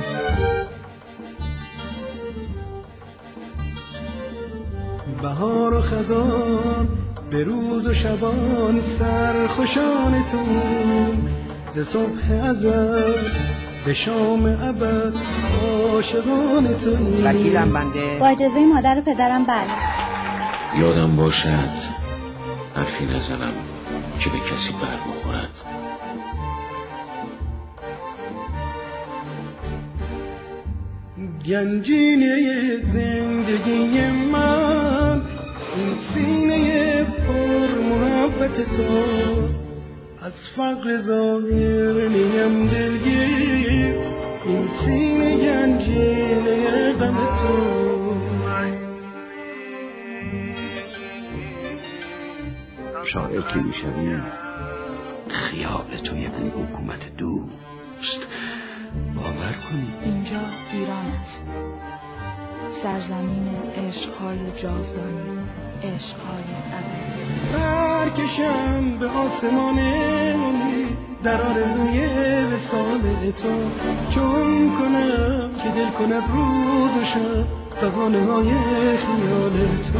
بهار و خزان به روز و شبان سرخوشانتون، ز صبح ازل به شام ابد عاشقانتون. وکیلم بنده با اجازه مادر و پدرم بله. یادم باشد حرفی نزنم که به کسی بر بخورد. گنجینه زندگی من این سینه پر محبت تو، از فقر ظاهر نیم دلگیر، این سینه گنجینه غم تو. شاعر که میشوی خیال تو یعنی حکومت دوست. باور کنی اینجا ایران است، سرزمین عشقهای جاودانی، عشقهای ابدی. برکشم به آسمان امید در آرزوی وصال تو، چون کنم که دل کند روز و شب بهانه های خیال تو.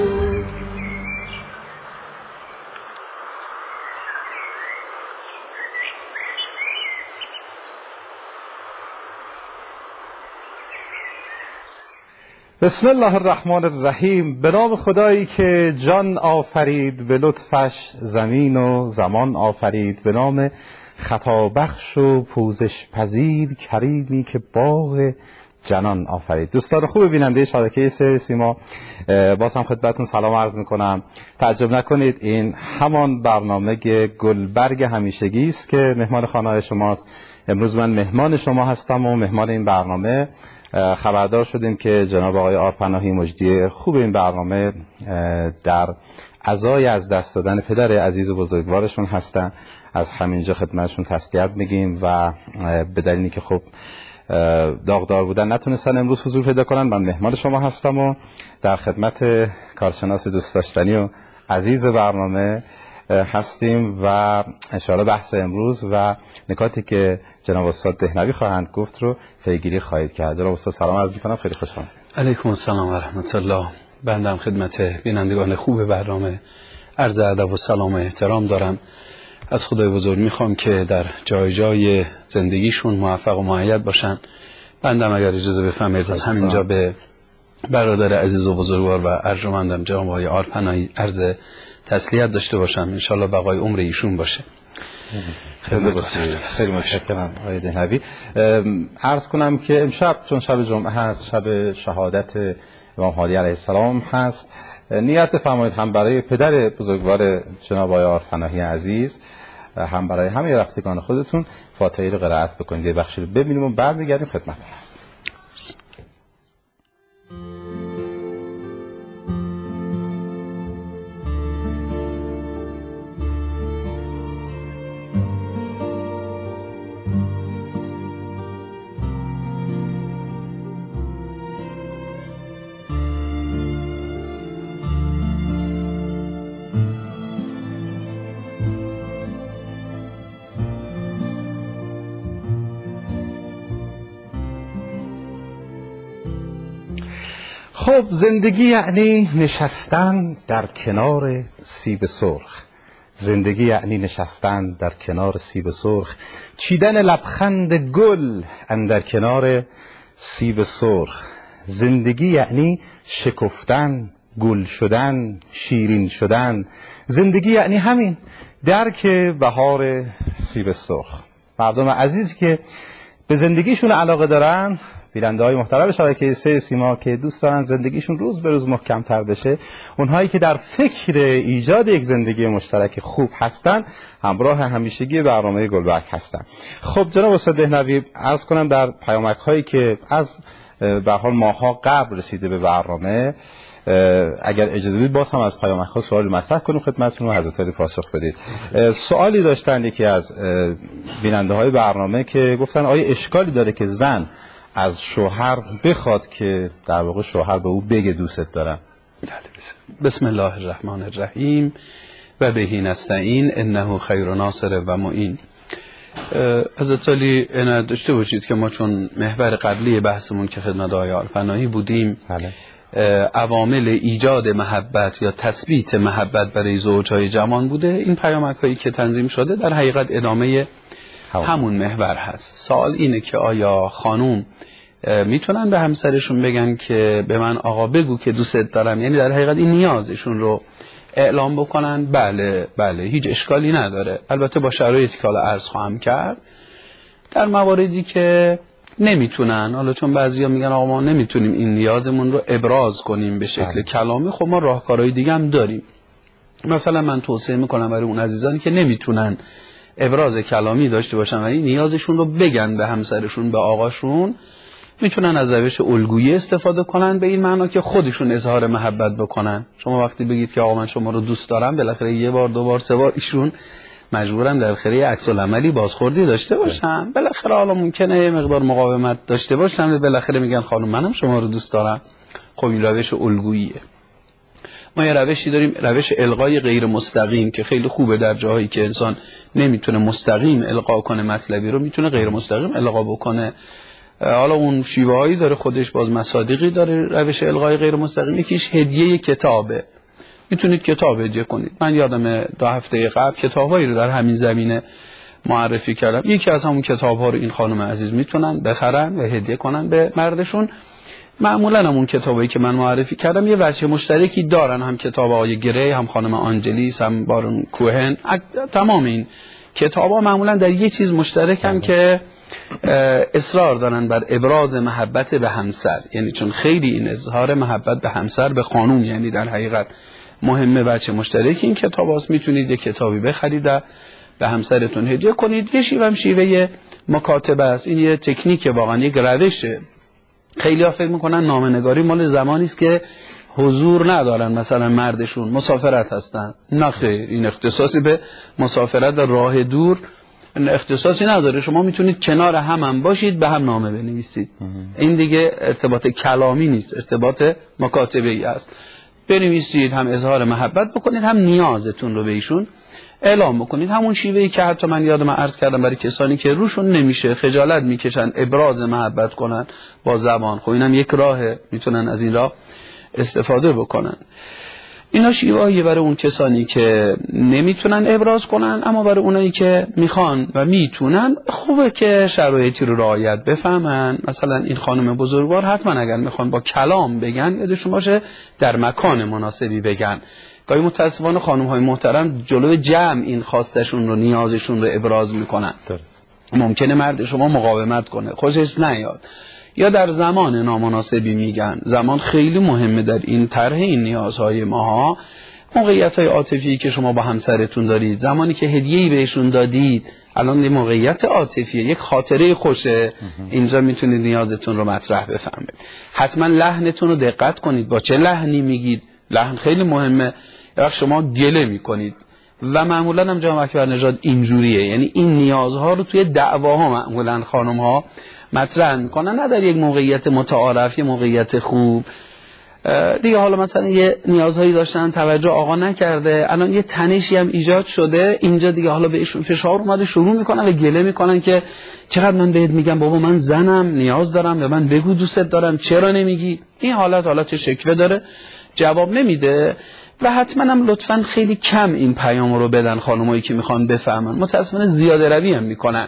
بسم الله الرحمن الرحیم. به نام خدایی که جان آفرید، به لطفش زمین و زمان آفرید. به نام خطابخش و پوزش پذیر، کریمی که باغ جنان آفرید. دوستان خوب بیننده شبکه سه سیما، باز هم خدمتتون سلام عرض میکنم. تعجب نکنید، این همان برنامه گلبرگ همیشگی است که مهمان خانه شماست. امروز من مهمان شما هستم و مهمان این برنامه. خبردار شدیم که جناب آقای آرپناهی مجدی خوب این برنامه در عزای از دست دادن پدر عزیز و بزرگوارشون هستن. از همینجا خدمتشون تسلیت میگیم و به دلیلی که خب داغدار بودن نتونستن امروز حضور پیدا کنن، من مهمان شما هستم و در خدمت کارشناس دوست داشتنی و عزیز برنامه هستیم و انشاءالله بحث امروز و نکاتی که جناب استاد دهنوی خواهند گفت رو پیگیری خواهید کرد. جناب استاد سلام عرض می‌کنم، خیلی خوشحالم. علیکم السلام و رحمت الله. بنده هم خدمت بینندگان خوب برنامه عرض ادب و سلام و احترام دارم. از خدای بزرگ میخوام که در جای جای زندگیشون موفق و مؤید باشن. بنده هم اگر اجازه بفرمایید از همینجا به برادر عزیز و بزرگوار و ارجمندم جناب آقای آرپناهی عرض تسلیت داشته باشم. انشالله بقای عمر ایشون باشه. خیلی متشکرم آقای دهنوی. عرض کنم که امشب چون شب جمعه هست، شب شهادت امام هادی علیه السلام هست، نیت فرمایید هم برای پدر بزرگوار جناب آقای آرپناهی عزیز، هم برای همه رفتگان خودتون فاتحه رو قرائت بکنید. یه بخشی رو ببینیم و بعد میگردیم خدمتتون هست. خب زندگی یعنی نشستن در کنار سیب سرخ. زندگی یعنی نشستن در کنار سیب سرخ، چیدن لبخند گل اندر کنار سیب سرخ. زندگی یعنی شکفتن، گل شدن، شیرین شدن. زندگی یعنی همین درک بهار سیب سرخ. مردم عزیز که به زندگیشون علاقه دارن، بیننده های محترم شبکه سه سیما که دوست دارن زندگیشون روز به روز محکم تر بشه، اونهایی که در فکر ایجاد یک زندگی مشترک خوب هستن، همراه همیشگی برنامه گلبرگ هستن. خب جناب استاد دهنوی، عرض کنم در پیامک هایی که از به حال ماها قبل رسیده به برنامه، اگر اجازه بدید باز هم از پیامک ها سوالی مطرح کنیم خدمتتون و حضرت علی پاسخ بدید. سوالی داشتن یکی از بیننده های برنامه که گفتن آیا اشکالی داره که زن از شوهر بخواد که در واقع شوهر به او بگه دوست دارم؟ بسم الله الرحمن الرحیم و بهی نستعین انه خیر ناصر و معین. حضرت علی عنایت داشته باشید که ما چون محور قبلی بحثمون که خدمت آقای آلپناهی بودیم عوامل ایجاد محبت یا تثبیت محبت برای زوجهای جوان بوده، این پیامک‌هایی که تنظیم شده در حقیقت ادامه همون محور هست. سوال اینه که آیا خانوم میتونن به همسرشون بگن که به من آقا بگو که دوست دارم، یعنی در حقیقت این نیازشون رو اعلام بکنن؟ بله هیچ اشکالی نداره، البته با شرایطی که حالا عرض خواهم کرد. در مواردی که نمیتونن، حالا چون بعضیا میگن آقا ما نمیتونیم این نیازمون رو ابراز کنیم به شکل کلامی، خب ما راهکارهای دیگه هم داریم. مثلا من توصیه میکنم برای اون عزیزانی که نمیتونن ابراز کلامی داشته باشن و این نیازشون رو بگن به همسرشون، به آقاشون، میتونن از روش الگویی استفاده کنن، به این معنا که خودشون اظهار محبت بکنن. شما وقتی بگید که آقا من شما رو دوست دارم، بالاخره یه بار دو بار سه بار ایشون مجبورن در خیلی عکس العملی بازخوردی داشته باشن، بالاخره حالا ممکنه یه مقدار مقاومت داشته باشن، بالاخره میگن خانم منم شما رو دوست دارم. خب این روش الگوییه. ما یه روشی داریم، روش القای غیر مستقیم، که خیلی خوبه در جاهایی که انسان نمیتونه مستقیم القا کنه مطلبی رو، میتونه غیر مستقیم القا بکنه. حالا اون شیوه‌ای داره خودش، باز مصادیقی داره. روش القای غیر مستقیم یکیش هدیه کتابه. میتونید کتاب هدیه کنید. من یادم 2 هفته قبل کتابایی رو در همین زمینه معرفی کردم. یکی از همون کتاب‌ها رو این خانم عزیز میتونن بخرن و هدیه کنن به مردشون. معمولا همون کتابایی که من معرفی کردم یه وجه مشترکی دارن، هم کتاب آقای گری، هم خانم آنجلیس، هم بارون کوهن. تمام این کتاب‌ها معمولا در یه چیز مشترکن که اصرار دارن بر ابراز محبت به همسر. یعنی چون خیلی این اظهار محبت به همسر، به خانوم، یعنی در حقیقت مهمه، بچه مشترک این کتاب هست. میتونید یک کتابی بخرید و به همسرتون هدیه کنید. یه شیوه هم شیوه مکاتبه است. این یه تکنیک، واقعا یک روشه. خیلی ها فکر میکنن نامه‌نگاری مال زمانی است که حضور ندارن، مثلا مردشون مسافرت هستن. نه خیر، این اختصاصی به مسافرت و راه دور اختصاصی نداره. شما میتونید کنار هم باشید، به هم نامه بنویسید. این دیگه ارتباط کلامی نیست، ارتباط مکاتبه‌ای است. بنویسید، هم اظهار محبت بکنید، هم نیازتون رو به ایشون اعلام بکنید. همون شیوهی که حتی من یادم عرض کردم برای کسانی که روشون نمیشه، خجالت میکشن ابراز محبت کنن با زبان، خب اینم یک راهه، میتونن از این راه استفاده بکنن. اینا شیوهایی برای اون کسانی که نمیتونن ابراز کنن، اما برای اونایی که میخوان و میتونن خوبه که شرایطی رو رعایت بفهمن. مثلا این خانم بزرگوار حتما اگر میخوان با کلام بگن، یادشون باشه در مکان مناسبی بگن. گاهی متاسفانه خانم‌های محترم جلوی جمع این خواستشون رو، نیازشون رو ابراز میکنن. ممکنه مرد شما مقاومت کنه، خوشش نیاد، یا در زمان نامناسبی میگن. زمان خیلی مهمه در این طرح این نیازهای ماها. موقعیت‌های عاطفی که شما با همسرتون دارید، زمانی که هدیه‌ای بهشون دادید، الان یه موقعیت عاطفیه، یک خاطره خوشه، اینجا میتونید نیازتون رو مطرح بفهمید. حتما لحنتون رو دقت کنید، با چه لحنی میگید. لحن خیلی مهمه. وقت شما گله میکنید و معمولا هم جناب اکبر نژاد اینجوریه، یعنی این نیازها رو توی دعواها معمولا خانم‌ها مطرح میکنن، نه در یک موقعیت متعارف، یه موقعیت خوب دیگه. حالا مثلا یه نیازهایی داشتن، توجه آقا نکرده، الان یه تنشی هم ایجاد شده اینجا دیگه، حالا بهشون فشار اومده، شروع میکنن و گله میکنن که چقدر من بهت میگم بابا من زنم، نیاز دارم، به من بگو دوستت دارم، چرا نمیگی؟ این حالت شکوه داره، جواب نمیده. و حتما هم لطفاً خیلی کم این پیام رو بدن خانمایی که میخوان بفهمن. متأسفانه زیاده روی هم میکنن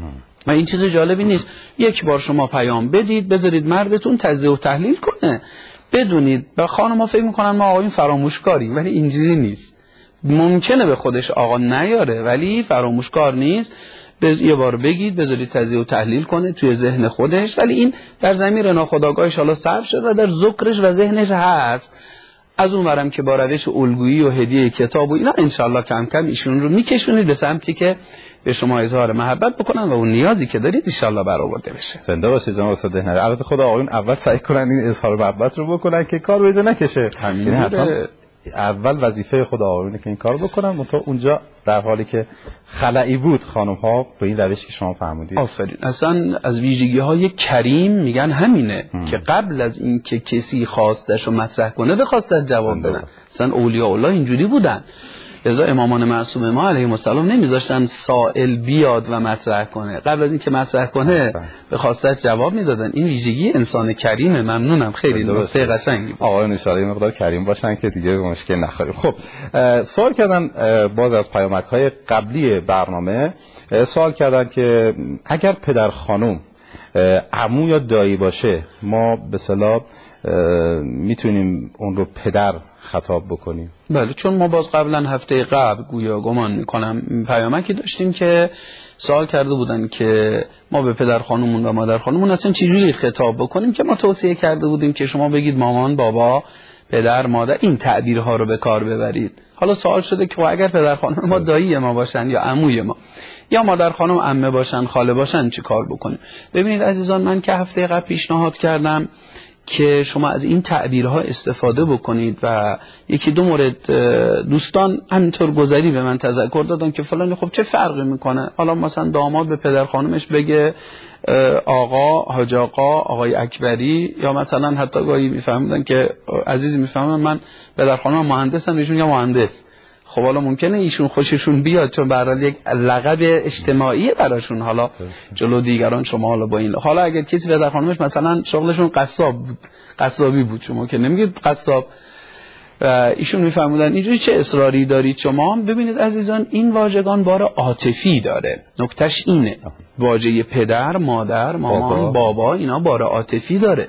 و این چیز جالبی نیست. یک بار شما پیام بدید، بذارید مردتون تجزیه و تحلیل کنه، بدونید. و خانم‌ها فکر میکنن ما آقایون فراموشکاریم، ولی اینجوری نیست. ممکنه به خودش آقا نیاره، ولی فراموشکار نیست. یه بار بگید، بذارید تجزیه و تحلیل کنه توی ذهن خودش، ولی این در ضمیر ناخودآگاهش حالا صرف شد و در ذکرش و ذهنش هست. از اون ورم که با روش الگویی و هدیه کتاب و اینا انشالله کم کم ایشون رو میکشونید به سمتی که به شما اظهار محبت بکنن و اون نیازی که دارید انشالله برآورده بشه. زنده باشید جناب استاد دهنری. البته خود آقایون اول سعی کنن این اظهار محبت رو بکنن که کار بهجا نکشه. همین اول وظیفه خود آقایونه که این کار بکنن. منتها اونجا در حالی که خلایی بود خانم‌ها به این روشی که شما فرمودید. آفرین. اصلا از ویژگی‌های کریم میگن همینه که قبل از این که کسی خواستش رو مطرح کنه به خواستش جواب بدن. اصلا اولیاء الله اینجوری بودن. لذا امامان معصوم ما علیهم السلام نمیذاشتن سائل بیاد و مطرح کنه، قبل از اینکه مطرح کنه به خواستش جواب میدادن. این ویژگی انسان کریمه. ممنونم، خیلی نکته قشنگی. آقایون ان شاءالله مقدار کریم باشن که دیگه مشکل نخوریم. خب سوال کردن باز از پیامک‌های قبلی برنامه، سوال کردن که اگر پدر خانم عمو یا دایی باشه ما به اصطلاح میتونیم اون رو پدر خطاب بکنیم؟ بله، چون ما باز قبلا هفته قبل گویا گمان میکنم پیامکی داشتیم که سوال کرده بودن که ما به پدر خانومون و مادر خانومون اصلا چجوری خطاب بکنیم، که ما توصیه کرده بودیم که شما بگید مامان، بابا، پدر، مادر، این تعبیرها رو به کار ببرید. حالا سوال شده که اگر پدر خانم ما دایی ما باشن یا عموی ما، یا مادر خانم عمه باشن، خاله باشن، چی کار بکنیم؟ ببینید عزیزان، من که هفته قبل پیشنهاد کردم که شما از این تعبیرها استفاده بکنید و یکی دو مورد دوستان همینطور گذری به من تذکر دادن که فلان خب چه فرقی میکنه، حالا مثلا داماد به پدر خانمش بگه آقا، حاج آقا، آقای اکبری، یا مثلا حتی گاهی میفهمیدن که عزیزی میفهمن من پدر خانم مهندسم، ایشون یا مهندس. خب حالا ممکنه ایشون خوششون بیاد چون به هر حال یک لقب اجتماعی براشون، حالا جلو دیگران شما حالا با این، حالا اگر کسی پدر خانمش مثلا شغلشون قصاب بود، قصابی بود، شما که نمیگید قصاب، ایشون میفهمودن اینجوری چه اصراری دارید شما. ببینید عزیزان، این واژگان بار عاطفی داره. نکتهش اینه، واژه پدر، مادر، مامان، بابا، اینا بار عاطفی داره.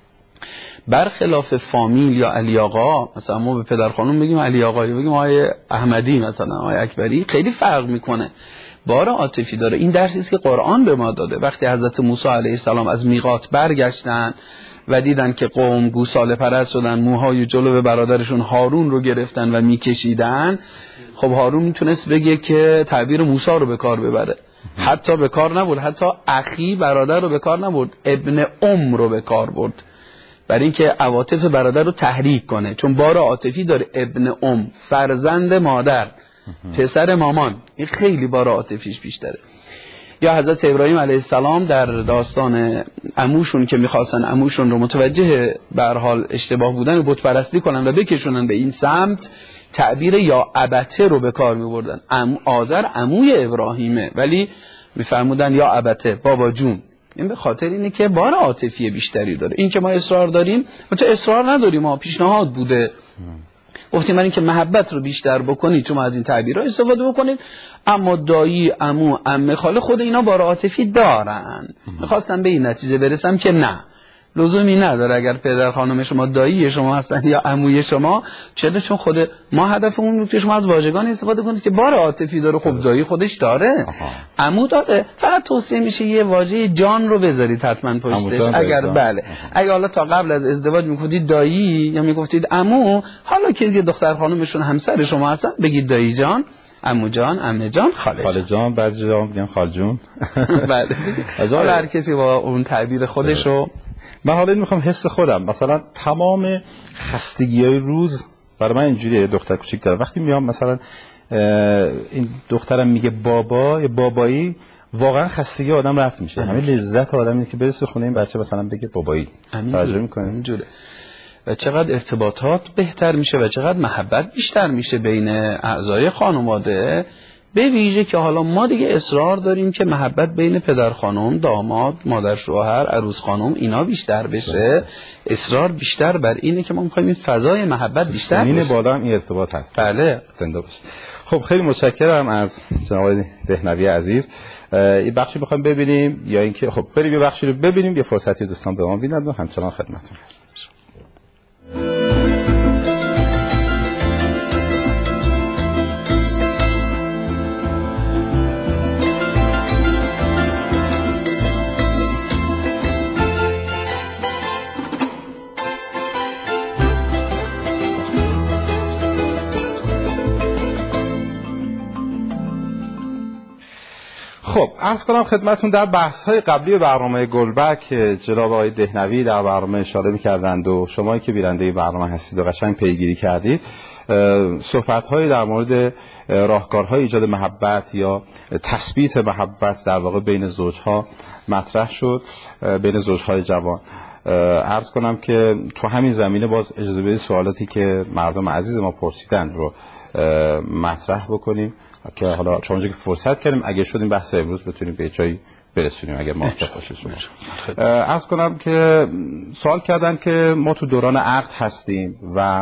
برخلاف فامیل یا علی آقا، مثلا ما به پدر خانم بگیم علی آقا، یا بگیم آقای احمدی، مثلا آقای اکبری، خیلی فرق میکنه، بار عاطفی داره. این درسی است که قرآن به ما داده. وقتی حضرت موسی علیه السلام از میقات برگشتن و دیدن که قوم گوساله پرست شدن، موهای جلو برادرشون هارون رو گرفتن و میکشیدن، خب هارون میتونست بگه که تعبیر موسی رو به کار ببره، حتی به کار نبرد، حتی اخی برادر رو به کار نبرد، ابن رو به کار برد، برای اینکه عواطف برادر رو تحریک کنه، چون بار عاطفی داره. ابن فرزند مادر، پسر مامان، این خیلی بار عاطفیش بیشتره. یا حضرت ابراهیم علیه السلام در داستان عموشون که میخواستن عموشون رو متوجه به هر حال اشتباه بودن و بت پرستی کنن و بکشونن به این سمت، تعبیر یا ابته رو به کار میبردن. آذر عموی ابراهیمه ولی میفرمودن یا ابته، بابا جون. این به خاطر اینه که بار عاطفی بیشتری داره. این که ما اصرار داریم، ما تو اصرار نداریم، ما پیشنهاد بوده، گفتیم من این که محبت رو بیشتر بکنید شما از این تعبیرها استفاده بکنید. اما دایی، عمو، عمه، خاله، خود اینا بار عاطفی دارن. میخواستم به این نتیجه برسم که نه، لزومی نداره اگر پدر خانم شما دایی شما هستن یا عموی شما، چرا؟ چون خود ما هدفمون اینه که شما از واژگان استفاده کنید که بار عاطفی داره. خب دایی خودش داره، عمو داره، فقط توصیه میشه یه واژه جان رو بذارید حتما پشتش. اگر بله، اگر حالا تا قبل از ازدواج میگفتید دایی یا میگفتید عمو، حالا که دیگه دختر خانمشون همسر شما هستن بگید دایی جان، عمو جان، عمه جان، خاله جان، بعضی جا میگن خال جون. بله، حالا هر کسی با اون تعبیر خودش رو. من حالا میخوام حس خودم، مثلا تمام خستگی‌های روز برای من اینجوریه. دختر کوچیک دارم، وقتی میام مثلا این دخترم میگه بابا یا بابایی، واقعا خستگی آدم رفت میشه. همین لذت آدم اینه که برسه خونه این بچه مثلا بگه بابایی. توجه میکنه اینجوره و چقدر ارتباطات بهتر میشه و چقدر محبت بیشتر میشه بین اعضای خانواده. به ویژه که حالا ما دیگه اصرار داریم که محبت بین پدر خانم، داماد، مادر شوهر، عروس خانم اینا بیشتر بشه. اصرار بیشتر بر اینه که ما می‌خوایم این فضای محبت بیشتر بشه. این بالا هم این ارتباط هست. بله، زنده باشه. خب خیلی متشکرم از جناب دهنوی عزیز. این بخشی می‌خوایم ببینیم یا اینکه خب بریم یه بخشی رو ببینیم، یه فرصتی دوستان به ما میدن و همچنان خدمتتون هستیم. خب عرض کنم خدمتون در بحث‌های قبلی برنامه گلبک جناب آقای دهنوی در برنامه اشاره می‌کردند و شمایی که بیننده برنامه هستید و قشنگ پیگیری کردید، صحبت‌های در مورد راهکارهای ایجاد محبت یا تثبیت محبت در واقع بین زوج‌ها مطرح شد، بین زوج‌های جوان. عرض کنم که تو همین زمینه باز اجازه بدید سوالاتی که مردم عزیز ما پرسیدن رو مطرح بکنیم که حالا چون که فرصت کردیم اگه شد این بحث امروز بتونیم به جایی برسونیم اگر موافق باشید شما. عرض کنم که سوال کردن که ما تو دوران عقد هستیم و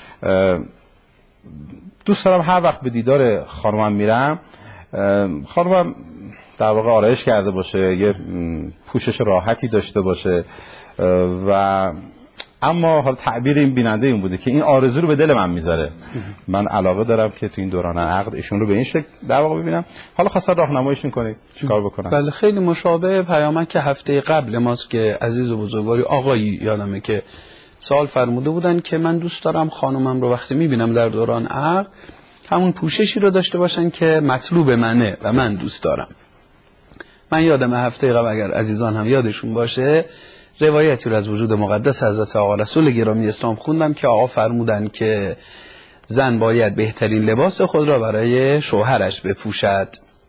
دوست دارم هر وقت به دیدار خانمم میرم خانمم در واقع آرایش کرده باشه، یه پوشش راحتی داشته باشه و اما حالا تعبیر این بیننده این بوده که این آرزو رو به دل من میذاره. من علاقه دارم که تو این دوران عقد ایشون رو به این شکل در واقع ببینم. حالا خواستم راهنماییشون کنید چیکار بکنم. بله خیلی مشابه پیامک که هفته قبل ماست که عزیز و بزرگواری آقایی یادمه که سوال فرموده بودن که من دوست دارم خانومم رو وقتی میبینم در دوران عقد همون پوششی رو داشته باشن که مطلوب منه و من دوست دارم. من یادم هفته قبل اگر عزیزان هم یادشون باشه روایتی رو از وجود مقدس حضرت آقا رسول گرامی اسلام خوندم که آقا فرمودن که زن باید بهترین لباس خود را برای شوهرش بپوشد.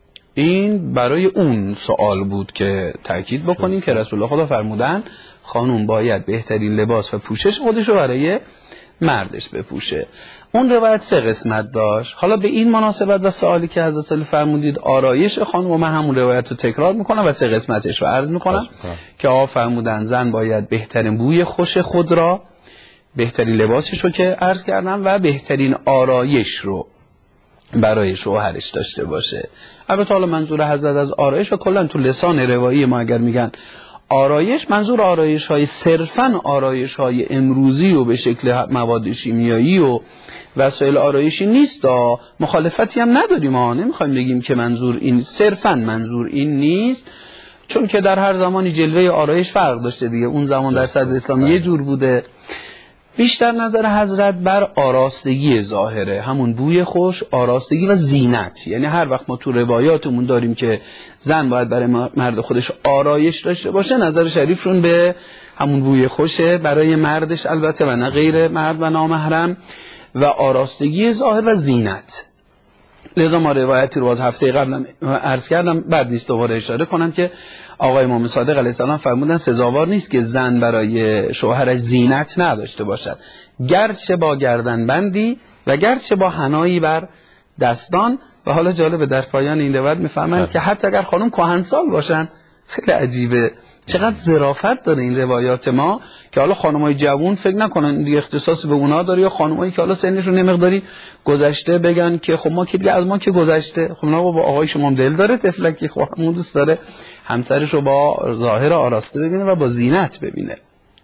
این برای اون سوال بود که تأکید بکنیم که رسول خدا فرمودن خانوم باید بهترین لباس و پوشش خودش رو برای مردش بپوشه. اون روایت 3 قسمت داشت. حالا به این مناسبت و سوالی که حضرت علی فرمودید آرایش خانم و من همون روایت رو تکرار میکنم و 3 قسمتش رو عرض میکنم که آقا فرمودن زن باید بهترین بوی خوش خود را، بهترین لباسش رو که عرض کردم و بهترین آرایش رو برای شوهرش داشته باشه. البته حالا منظور حضرت از آرایش و کلا تو لسان روایی ما اگر میگن آرایش منظور آرایش های صرفاً آرایش های امروزی و به شکل مواد شیمیایی و وسایل آرایشی نیست. مخالفتی هم نداریم، ما نمیخوایم بگیم که منظور این صرفاً منظور این نیست، چون که در هر زمانی جلوه آرایش فرق داشته دیگه. اون زمان در صدر اسلام یه جور بوده. بیشتر نظر حضرت بر آراستگی ظاهره، همون بوی خوش، آراستگی و زینت. یعنی هر وقت ما تو روایاتمون داریم که زن باید برای مرد خودش آرایش داشته باشه، نظر شریفشون به همون بوی خوشه برای مردش البته و نه غیر مرد و نامحرم، و آراستگی ظاهر و زینت. لذا ما روایتی رو از هفته قبل عرض کردم، بعد نیست دوباره اشاره کنم که آقای امام صادق علیه السلام فرمودن سزاوار نیست که زن برای شوهرش زینت نداشته باشد، گرچه با گردنبندی و گرچه با حنایی بر دستان. و حالا جالبه در پایان این روایت میفهمن که حتی اگر خانم کهنسال باشن. خیلی عجیبه چقدر ظرافت داره این روایات ما که حالا خانمای جوان فکر نکنن دیگه اختصاص به اونا داره، یا خانمایی که حالا سنشون نمیقداری گذشته بگن که خب ما که دیگه از ما که گذشته. خب نه بابا، آقای شما دل داره تفلکی، خب همون دوست داره همسرش رو با ظاهر آراسته ببینه و با زینت ببینه.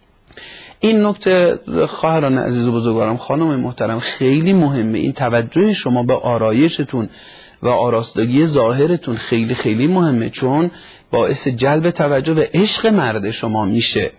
این نکته خواهران عزیز و بزرگوارم، خانم محترم، خیلی مهمه. این توجه شما به آرایشتون و آراستگی ظاهرتون خیلی خیلی مهمه، چون باعث جلب توجه و عشق مرد شما میشه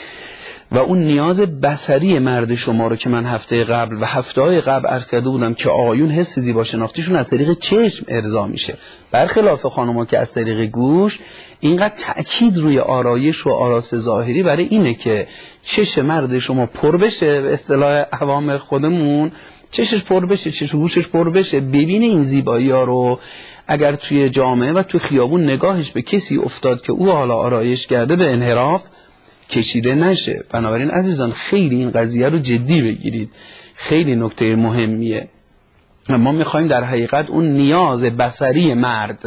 و اون نیاز بصری مرد شما رو که من هفته قبل و هفته‌های قبل عرض کرده بودم که آقایون حس زیبا شناختیشون از طریق چشم ارضا میشه، برخلاف خانم‌ها که از طریق گوش. اینقدر تأکید روی آرایش و آراست ظاهری برای اینه که چش مرد شما پر بشه، به اصطلاح عوام خودمون چشش پر بشه، چش و گوشش پر بشه، ببینه این زیبایی‌ها رو. اگر توی جامعه و توی خیابون نگاهش به کسی افتاد که او حالا آرایش کرده، به انحراف کشیده نشه. بنابراین عزیزان خیلی این قضیه رو جدی بگیرید، خیلی نکته مهمیه. ما میخوایم در حقیقت اون نیاز بصری مرد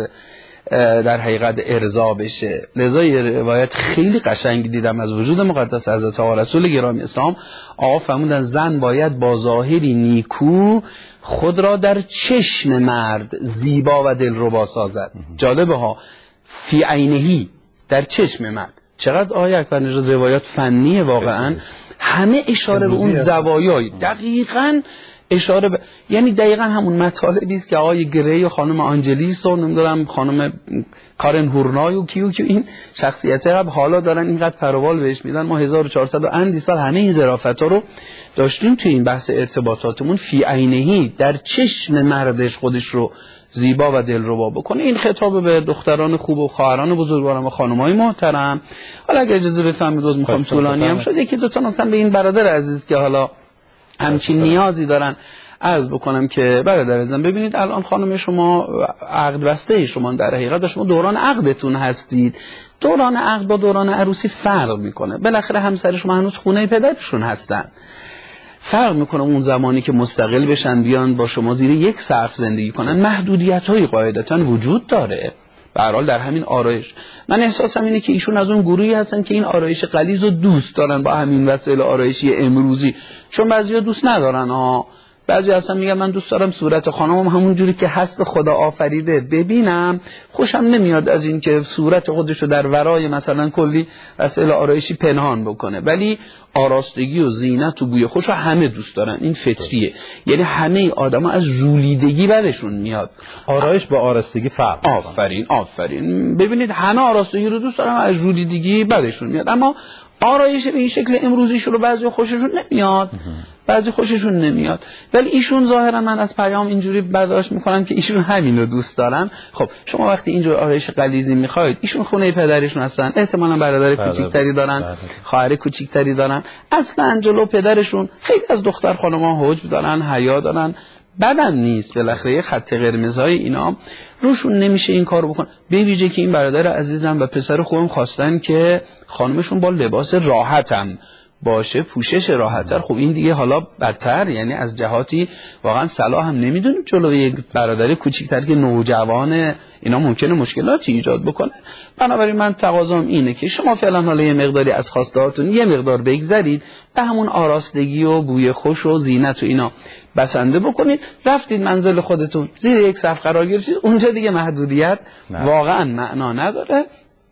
در حقیقت ارضا بشه. لذا یه روایت خیلی قشنگ دیدم از وجود مقدس حضرت آقا رسول گرامی اسلام. آقا فرمودن زن باید با ظاهری نیکو خود را در چشم مرد زیبا و دلربا سازد. جالبه ها، فی عینهی، در چشم مرد. چقدر آیه اکبر نژاد روایات فنیه واقعا، همه اشاره به اون زوایای دقیقاً اشاره به، یعنی دقیقاً همون مطالبی است که آقای گری و خانم آنجلیس و نمیدونم خانم کارن هورنای و کیو این شخصیت قبل حالا دارن اینقدر پروبال بهش میدن. ما 1400 و اندی سال همه این ظرافت‌ها رو داشتیم توی این بحث ارتباطاتمون. فی عینهی، در چشم مردش خودش رو زیبا و دلربا بکنه. این خطاب به دختران خوب و خواهران بزرگوارم و خانم‌های محترم. حالا اگه اجازه بفرمایید روز می‌خوام طولانی هم شد، یکی دو تا نکته به این برادر عزیز که حالا همچین نیازی دارن عرض بکنم که برادر عزیزم ببینید الان خانم شما عقد بسته شما در حقیقت شما دوران عقدتون هستید. دوران عقد با دوران عروسی فرق میکنه. بالاخره همسر شما هنوز خونه پدرشون هستن. فرق میکنه اون زمانی که مستقل بشن بیان با شما زیر یک سقف زندگی کنن. محدودیت‌های قاعدتاً وجود داره. به هر حال در همین آرایش من احساسم اینه که ایشون از اون گروهی هستن که این آرایش غلیظ رو دوست دارن با همین وسایل آرایشی امروزی، چون بعضیا دوست ندارن بعضی اصلا میگن من دوست دارم صورت خانمم همون جوری که هست خدا آفریده ببینم، خوشم نمیاد از این که صورت خودشو در ورای مثلا کلی وسایل آرایشی پنهان بکنه. ولی آراستگی و زینت و بوی خوش رو همه دوست دارن، این فطریه. یعنی همه آدما از ژولیدگی برشون میاد. آرایش با آراستگی فرق. آفرین. ببینید همه آراستگی رو دوست دارن، از ژولیدگی برشون میاد. اما آرایش به این شکل امروزیشون رو بعضی خوششون نمیاد. ولی ایشون ظاهرا من از پیام اینجوری برداشت میکنم که ایشون همین رو دوست دارن. خب شما وقتی اینجور آرایش غلیظی میخواید، ایشون خونه پدرشون هستن، احتمالاً برادر کوچیکتری دارن، خواهر کوچیکتری دارن، اصلا جلو پدرشون خیلی از دختر خانم‌ها حجب دارن، حیا دارن، بدن نیست. بالاخره خط قرمزهای اینا روشون نمیشه این کارو بکن. به ویژه که این برادر عزیزم و پسر خوبم خواستن که خانمشون با لباس راحتم باشه، پوشش راحت‌تر. خب این دیگه حالا بدتر، یعنی از جهاتی واقعا صلاح هم نمیدونیم جلوی یک برادر کوچیک‌تر که نوجوان اینا ممکنه مشکلاتی ایجاد بکنه. بنابراین من تقاضام اینه که شما فعلا حالا یه مقداری از خواستهاتون یه مقدار بگذرید، به همون آراستگی و بوی خوش و زینت و اینا بسنده بکنید. رفتید منزل خودتون، زیر یک سقف قرار گرفتید، اونجا دیگه محدودیت واقعا معنا نداره.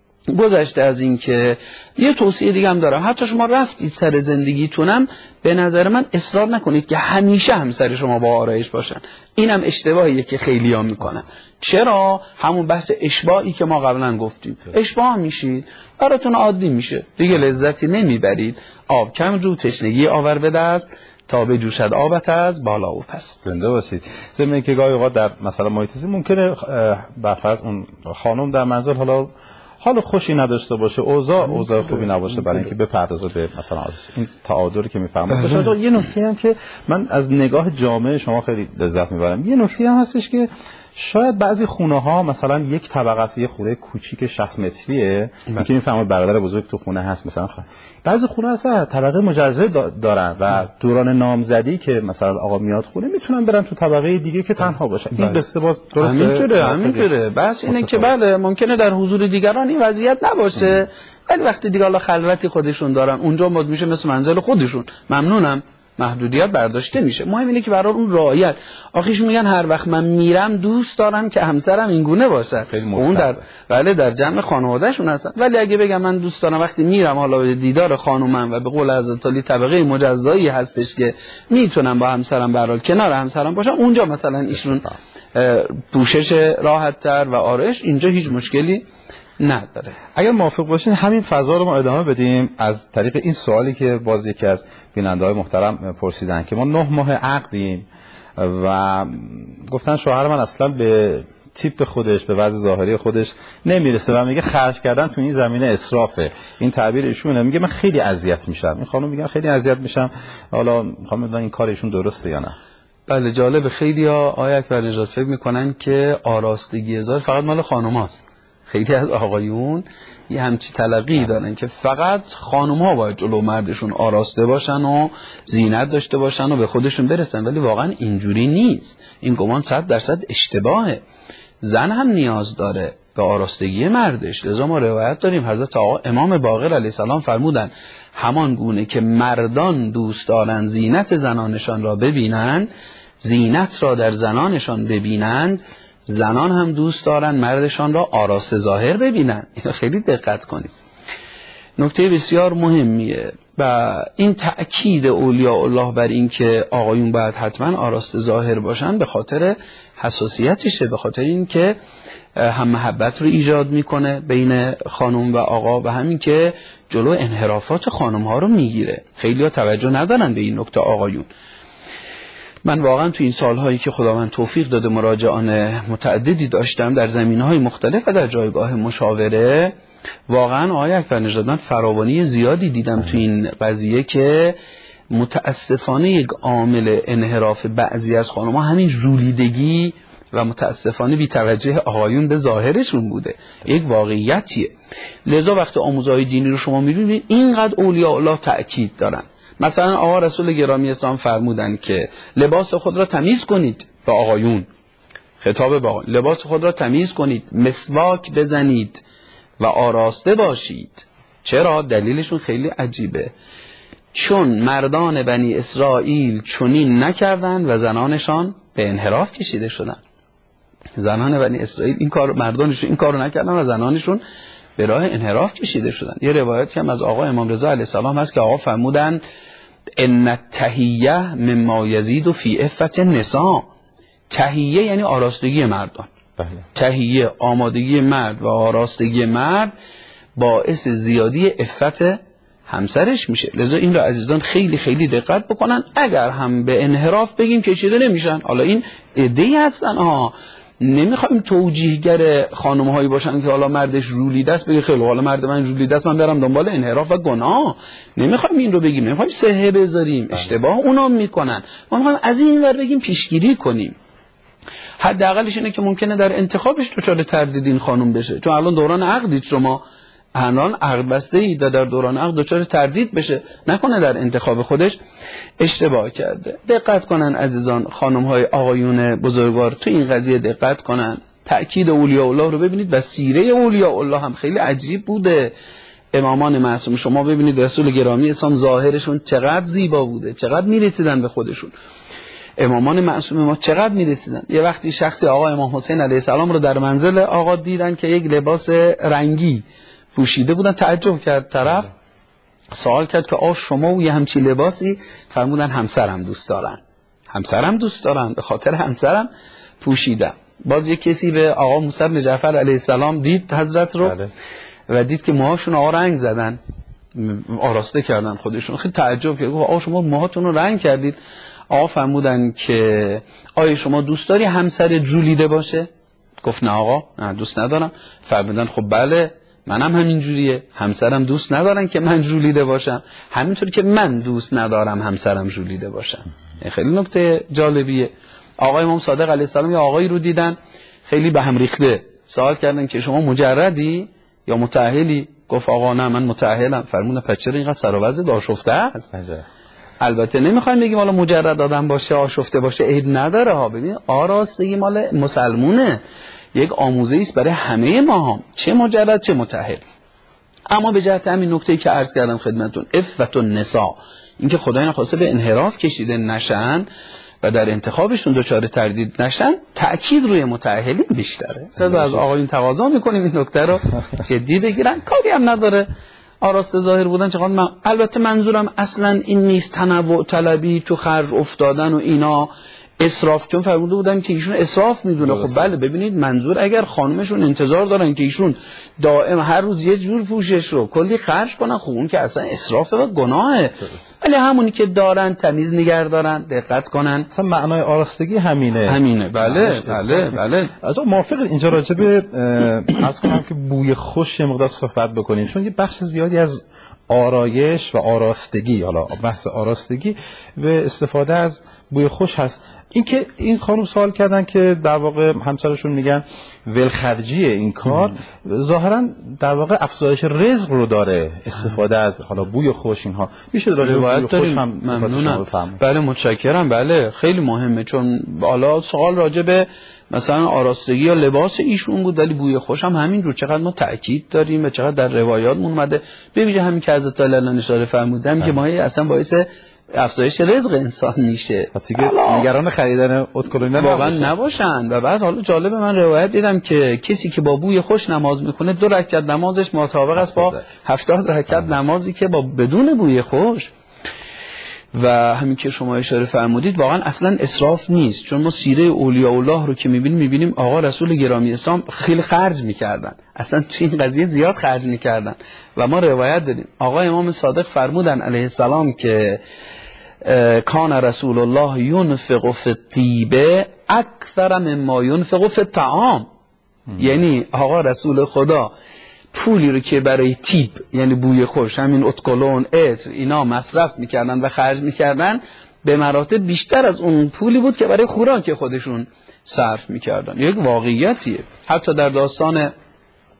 گذشته از این که یه توصیه دیگه هم دارم، حتی شما رفتید سر زندگیتونم به نظر من اصرار نکنید که همیشه همسر شما با آرایش باشن. اینم اشتباهیه که خیلی‌ها میکنن. چرا؟ همون بحث اشباعی که ما قبلا گفتیم، اشباع میشید، براتون عادی میشه، دیگه لذتی نمیبرید. آب کم رو، تشنگی آور به دست، تا به جوشد آبت از بالا و پس. زنده باشید. ضمن که گاهی اوقات در مثلا محیط زیست ممکنه برفرض اون خانم در منزل حال خوشی نداشته باشه، اوضاع خوبی نباشه، برای اینکه بپردازه به مثلا این تعادلی که میفهمه. یه نکته هم که من از نگاه جامعه شما خیلی لذت میبرم، یه نکته هم هستش که شاید بعضی خونه ها مثلا یک طبقه است، یه خونه کوچیک 60 متریه که میفهمه برادر بزرگ تو خونه هست، مثلا بعضی خونه هست طبقه مجزا دارن و دوران نامزدی که مثلا آقا میاد خونه میتونن برن تو طبقه دیگه که تنها باشن. این قصه باز درسته؟ همینطوره. بس اینه که بله ممکنه در حضور دیگران این وضعیت نباشه، ولی وقتی دیگه حالا خلوتی خودشون دارن اونجا باز میشه مثل منزل خودشون. ممنونم، محدودیت برداشته میشه. مهم اینه که برای اون رعایت. آخیش میگن هر وقت من میرم دوست دارم که همسرم این گونه باشه. اون در جمع خانوادهشون هستن. ولی اگه بگم من دوست دارم وقتی میرم حالا به دیدار خانومم و به قول حضرت علی طبقه مجزایی هستش که میتونم با همسرم به هر حال کنار همسرم باشم، اونجا مثلا ایشون پوشش راحت تر و آرایش، اینجا هیچ مشکلی نداره. اگر موافق باشین همین فضا رو ما ادامه بدیم از طریق این سوالی که باز یکی از بیننده‌های محترم پرسیدن که ما 9 ماه عقدیم و گفتن شوهر من اصلا به تیپ خودش، به وضع ظاهری خودش نمیرسه و میگه خرج کردن تو این زمینه اسرافه. این تعبیر ایشونه. میگه من خیلی اذیت میشم. این خانم میگه خیلی اذیت میشم. حالا میخوام بدونم این کار ایشون درسته یا نه. بله جالب، خیلی‌ها آقای اکبرنژاد فکر میکنن که آراستگی ظاهر فقط مال خانوماست. خیلی از آقایون یه همچی تلقی دارن که فقط خانوم‌ها باید جلو مردشون آراسته باشن و زینت داشته باشن و به خودشون برسن، ولی واقعا اینجوری نیست. این گمان 100% اشتباهه. زن هم نیاز داره به آراستگی مردش. لذا ما روایت داریم حضرت آقا امام باقر علیه السلام فرمودن همان گونه که مردان دوست دارن زینت زنانشان را ببینند، زینت را در زنانشان ببینند، زنان هم دوست دارن مردشان را آراسته ظاهر ببینن. اینو خیلی دقت کنید. نکته بسیار مهمیه و این تأکید اولیاء الله بر این که آقایون باید حتما آراسته ظاهر باشن به خاطر حساسیتشه، به خاطر این که هم محبت رو ایجاد میکنه بین خانم و آقا و همین که جلو انحرافات خانم ها رو میگیره. خیلی ها توجه ندارن به این نکته آقایون. من واقعا تو این سالهایی که خداوند توفیق داده مراجعان متعددی داشتم در زمینه‌های مختلف و در جایگاه مشاوره، واقعا آقای اکبرنژاد من فراوانی زیادی دیدم تو این قضیه که متاسفانه یک عامل انحراف بعضی از خانم‌ها همین ژولیدگی و متاسفانه بی‌توجهی آقایون به ظاهرشون بوده. یک واقعیتیه. لذا وقتی آموزهای دینی رو شما می‌بینید اینقدر اولیاء الله تأکید دارن. مثلا آقا رسول گرامی اسلام فرمودن که لباس خود را تمیز کنید، به آقایون خطاب به آقایون، لباس خود را تمیز کنید، مسواک بزنید و آراسته باشید. چرا؟ دلیلشون خیلی عجیبه، چون مردان بنی اسرائیل چنین نکردند و زنانشان به انحراف کشیده شدند. زنان بنی اسرائیل این کار، مردانشون این کارو نکردن و زنانشون به راه انحراف کشیده شدند. یه روایتی هم از آقا امام رضا علیه السلام هست که آقا فرمودن ان التحیه مما یزید فی عفة النساء. تحیه یعنی آراستگی مردان. بله. تحیه آمادگی مرد و آراستگی مرد باعث زیادی عفت همسرش میشه. لذا این رو عزیزان خیلی خیلی دقت بکنن. اگر هم به انحراف بگیم کشیده نمیشن. حالا این ایده‌ای هستن نمیخوایم توجیهگر خانم هایی باشن که حالا مردش رولیده است بگه خیلی حالا مرد من رولیده است من برم دنبال انحراف و گناه. نمیخوایم این رو بگیم، نمیخوایم سهه بذاریم، اشتباه اونا میکنن. ما میخوایم از این ور بگیم پیشگیری کنیم. حداقلش اینه که ممکنه در انتخابش دچار تردید این خانم بشه، چون الان دوران عقدید، شما الان عقد بسته اید و در دوران عقد دچار تردید بشه، نکنه در انتخاب خودش اشتباه کرده. دقت کنن عزیزان، خانم های آقایون بزرگوار تو این قضیه دقت کنن. تأکید اولیاء الله رو ببینید و سیره اولیاء الله هم خیلی عجیب بوده. امامان معصوم شما ببینید رسول گرامی اسلام ظاهرشون چقدر زیبا بوده، چقدر میرسیدن به خودشون. امامان معصوم ما چقدر میرسیدن. یه وقتی شخصی آقا امام حسین علیه السلام رو در منزل آقا دیدن که یک لباس رنگی پوشیده بودن، تعجب کرد. طرف سوال کرد که شما و یه همچین لباسی؟ فرمودن همسرم دوست دارن، همسرم دوست دارن، به خاطر همسرم پوشیدم. باز یک کسی به آقا موسی بن جعفر علیه السلام دید حضرت رو و دید که موهاشون آقا رنگ زدن، آراسته کردن خودشون. خیلی تعجب کرد، گفت شما موهاتون رو رنگ کردید. آقا فرمودن که آیا شما دوست داری همسر جولیده باشه؟ گفت نه آقا، نه دوست ندارم. فرمودن خب بله منم همین جوریه، همسرم دوست ندارن که من جولیده باشم، همینطور که من دوست ندارم همسرم جولیده باشم. خیلی نکته جالبیه. آقای امام صادق علیه السلام یا آقایی رو دیدن خیلی به هم ریخته، سوال کردن که شما مجردی یا متأهلی؟ گفت آقا نه من متأهلم. فرمودن پس چرا اینقدر سر و وضعت آشفته است؟ البته نمیخوایم بگیم حالا مجرد آدم باشه آشفته باشه عیب نداره ها. ببین آراستگی مال مسلمونه، یک آموزه است برای همه ما هم، چه مجرد چه متأهل. اما به جهت همین نکته‌ای که عرض کردم خدمتتون، عفت النساء، اینکه خدای نخواسته به انحراف کشیده نشن و در انتخابشون دچار تردید نشن، تأکید روی متأهلین بیشتره. لذا از آقایون تقاضا میکنیم این نکته رو جدی بگیرن. کاری هم نداره آراسته ظاهر بودن چقدر البته منظورم اصلا این نیست تنوع طلبی تو خرج افتادن و اینا اسراف، چون فرموده بودن که ایشون اسراف میدونه. خب بله ببینید منظور اگر خانمشون انتظار دارن که ایشون دائم هر روز یه جور پوشش رو کلی خرج کنن، خب اون که اصلا اسرافه و گناهه. ولی همونی که دارن تمیز نگه دارن، دقت کنن. اصلا معنای آراستگی همینه. بله بله بله. از اون موافق اینجا راجع به عرض کنم که بوی خوش مقدار صحبت بکنیم، چون یه بخش زیادی از آرایش و آراستگی، حالا بحث آراستگی و استفاده از بوی خوش هست. این که این خانم سوال کردن که در واقع همسرشون میگن ولخرجیه این کار، ظاهرا در واقع افزایش رزق رو داره استفاده از حالا بوی خوش. اینها میشه روایت داریم. ممنونم. بله متشکرم. بله خیلی مهمه، چون حالا سوال راجع به مثلا آراستگی یا لباس ایشون بود، ولی بوی خوش هم همین رو چقدر ما تأکید داریم و چقدر در روایات اومده. ببینید همین که حضرت الله اشاره فرمودن که ما اصلا باعث افزایش رزق انسان میشه. نگران خریدن اتکلونی واقعا نباشن. و بعد حالا جالب، من روایت دیدم که کسی که با بوی خوش نماز میکنه 2 رکعت نمازش مطابق است با 70 رکعت نمازی که با بدون بوی خوش. و همین که شما اشاره فرمودید واقعا اصلا اسراف نیست، چون ما سیره اولیاء الله رو که میبینیم آقا رسول گرامی اسلام خیلی خرج میکردن، اصلا تو این قضیه زیاد خرج میکردن. و ما روایت داریم آقا امام صادق فرمودن علیه السلام که کان رسول الله ينفق فی الطیب اکثر مما ينفق فی الطعام. یعنی آقا رسول خدا پولی رو که برای تیب یعنی بوی خوش، همین اتکلون عطر اینا مصرف میکردن و خرج میکردن، به مراتب بیشتر از اون پولی بود که برای خوراک خودشون صرف میکردن. یک واقعیتیه. حتی در داستان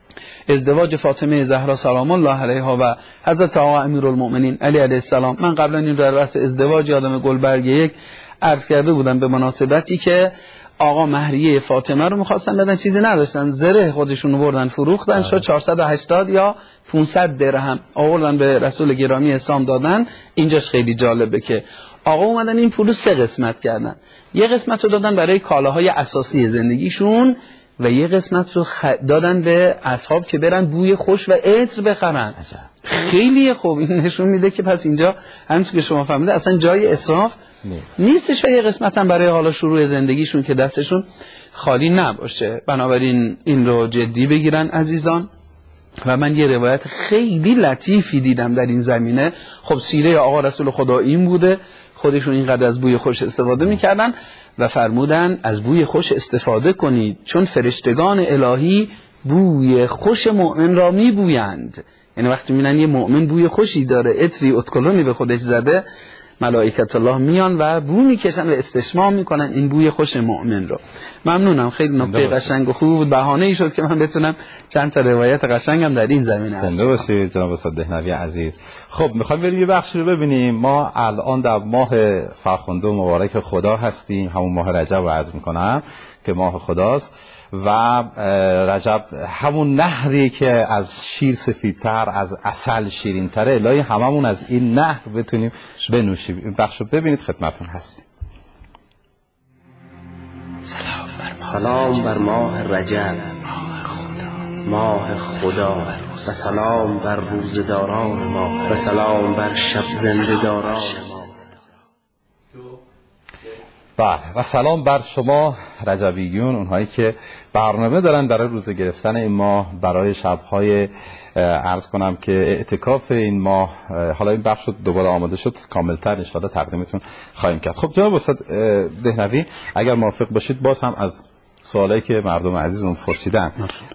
ازدواج فاطمه زهرا سلام الله علیها و حضرت آقا امیرالمؤمنین علی علیه السلام. من قبلا این در بحث ازدواج یادم گلبرگ یک عرض کرده بودم به مناسبتی که آقا مهریه فاطمه رو می‌خواستن بدن، چیزی نداشتن، زره خودشون رو بردن فروختن، شد 480 یا 500 درهم آوردن به رسول گرامی اسلام دادن. اینجاش خیلی جالبه که آقا اومدن این پولو 3 قسمت کردن. یه قسمت رو دادن برای کالاهای اساسی زندگیشون و یه قسمت رو دادن به اصحاب که برن بوی خوش و عطر بخرن. خیلی خوب. این نشون میده که پس اینجا همونطور که شما فهمیده اصلا جای اسراف نیستش و یه قسمت هم برای حالا شروع زندگیشون که دستشون خالی نباشه. بنابراین این رو جدی بگیرن عزیزان. و من یه روایت خیلی لطیفی دیدم در این زمینه. خب سیره آقا رسول خدا این بوده، خودشون اینقدر از بوی خوش استفاده میکردن و فرمودن از بوی خوش استفاده کنید چون فرشتگان الهی بوی خوش مؤمن را میبویند. یعنی وقتی میبینن یه مؤمن بوی خوشی داره، عطری اتکلونی به خودش زده، ملائکت الله میان و بو میکشن و استشمام میکنن این بوی خوش مؤمن رو. ممنونم، خیلی نکته قشنگ و خوب بود، بهانه ای شد که من بتونم چند تا روایت قشنگم در این زمینه زنده باشید جناب استاد دهنوی عزیز. خب میخوایم بریم یه بخشی رو ببینیم. ما الان در ماه فرخنده مبارک خدا هستیم، همون ماه رجب رو عرض میکنم که ماه خداست و رجب همون نهری که از شیر سفیدتر، از عسل شیرین‌تره. الهی هممون از این نهر بتونیم بنوشیم. این بخش رو ببینید خدمتتون هستیم. سلام بر ماه رجب، ماه خدا، و سلام بر روزداران ما، و سلام بر شب زنده‌داران ما. بله و سلام بر شما رجبیون، اونهایی که برنامه دارن برای روزه گرفتن این ماه، برای شب‌های عرض کنم که اعتکاف این ماه. حالا این بخش دوباره آماده شد، کاملتر ان شاءالله تقدیمتون خواهیم کرد. خب جناب استاد دهنوی اگر موافق باشید باز هم از سوالایی که مردم عزیزمون پرسیدن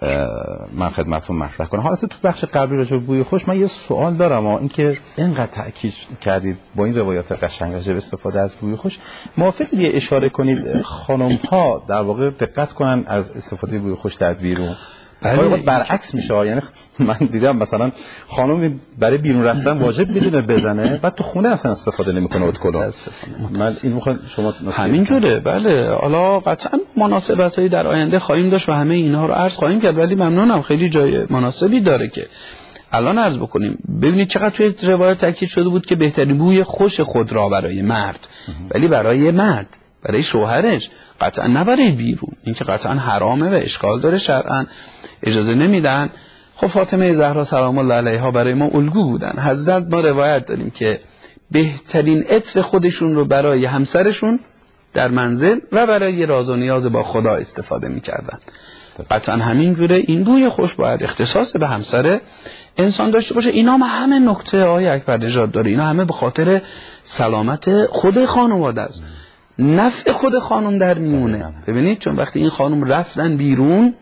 من خدمتتون مطرح کنم. حالا تو بخش قبلی راجع به بوی خوش من یه سوال دارم. اینکه اینقدر تاکید کردید با این روایات قشنگ راجع به استفاده از بوی خوش، موافقید یه اشاره کنید خانم‌ها در واقع دقت کنن از استفاده بوی خوش در بیرون؟ برعکس میشه. یعنی من دیدم مثلا خانم برای بیرون رفتن واجب میدونه بزنه، بعد تو خونه اصلا استفاده نمیکنه ادکلون. من این میخوام شما همینجوره. بله حالا قطعا مناسبتایی در آینده خواهیم داشت و همه اینها رو عرض خواهیم کرد، ولی ممنونم خیلی جای مناسبی داره که الان عرض بکنیم. ببینید چقدر توی روایت تاکید شده بود که بهترین بوی خوش خود را برای مرد، ولی برای مرد، برای شوهرش، قطعا نه برای بیرون. این که قطعا حرامه و اشکال داره، شرعا اجازه نمیدن. خب فاطمه زهرا سلام الله علیها برای ما الگو بودن. حضرت ما روایت داریم که بهترین عطر خودشون رو برای همسرشون در منزل و برای راز و نیاز با خدا استفاده میکردن. قطعا همینجوره این بوی خوش باید اختصاص به همسر انسان داشته باشه. اینا همه نکته آقای اکبر نژاد داره، اینا همه به خاطر سلامت خود خانواده است، نفع خود خانم در میونه. ببینید چون وقتی این خانم رفتن بیرون،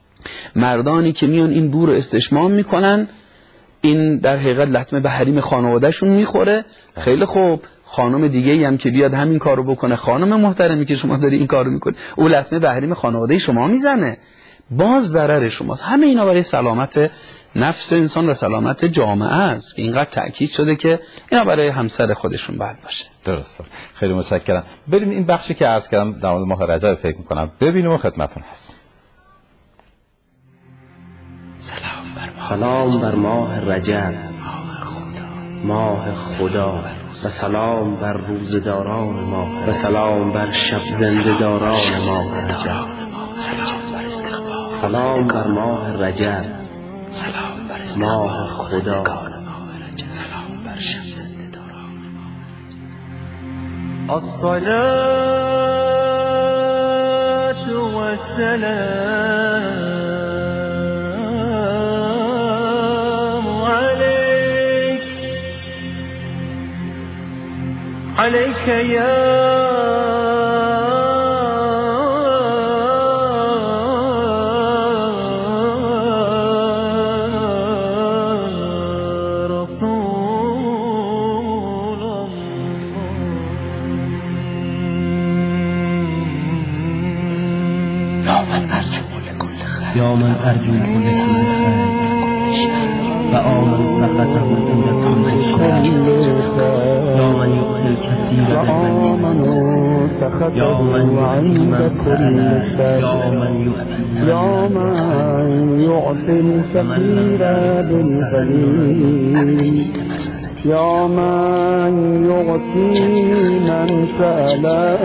مردانی که میان این بو رو استشمام میکنن، این در حقیقت لطمه به حریم خانوادهشون میخوره. خیلی خوب، خانم دیگه هم که بیاد همین کارو بکنه، خانم محترمی که شما داری این کارو میکنی، او لطمه به حریم خانواده شما میزنه، باز ضرر شماست. همه اینا برای سلامت نفس انسان و سلامت جامعه است که اینقدر تأکید شده که اینا برای همسر خودشون باید باشه. درسته. خیلی متشکرم. بریم این بخشی که عرض کردم در مورد ماه رجب فکر میکنم ببینیم و خدمتتون هست. سلام بر ماه رجب، ماه خدا، و سلام بر روزداران ما، و سلام بر شب زنده‌داران ما رجب. سلام بر ماه رجب، ماه خدا، سلام بر شب زنده‌داران ما. الصلاة والسلام عليك يا رسول الله. يا من أرجو لكل خير، يا من أرجو لكل خير. و آمن سخطه عند كل شر یا من يؤتي الكثير بالمن یا من يؤتي من سأل یا من يؤتي الفقير بالقليل یا من يعطي من سأل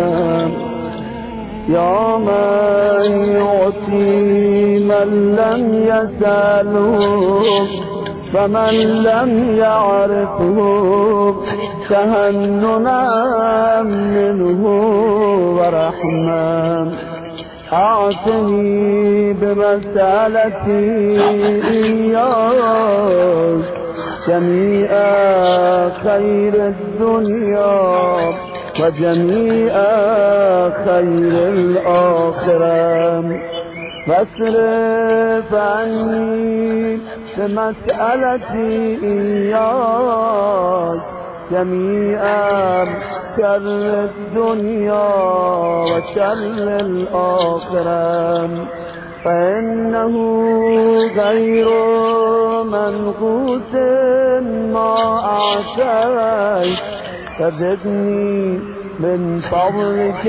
یا من يعطي من لم يسأله فمن لم يعرفه تهننا منه ورحمة أعطني بمسألتي إياك جميع خير الدنيا وجميع خير الآخرة واصرف عني بمسألتي إياك جميع شر الدنيا وشر الآخرة فإنه غير منقوص ما أعطيت فزدني من فضلك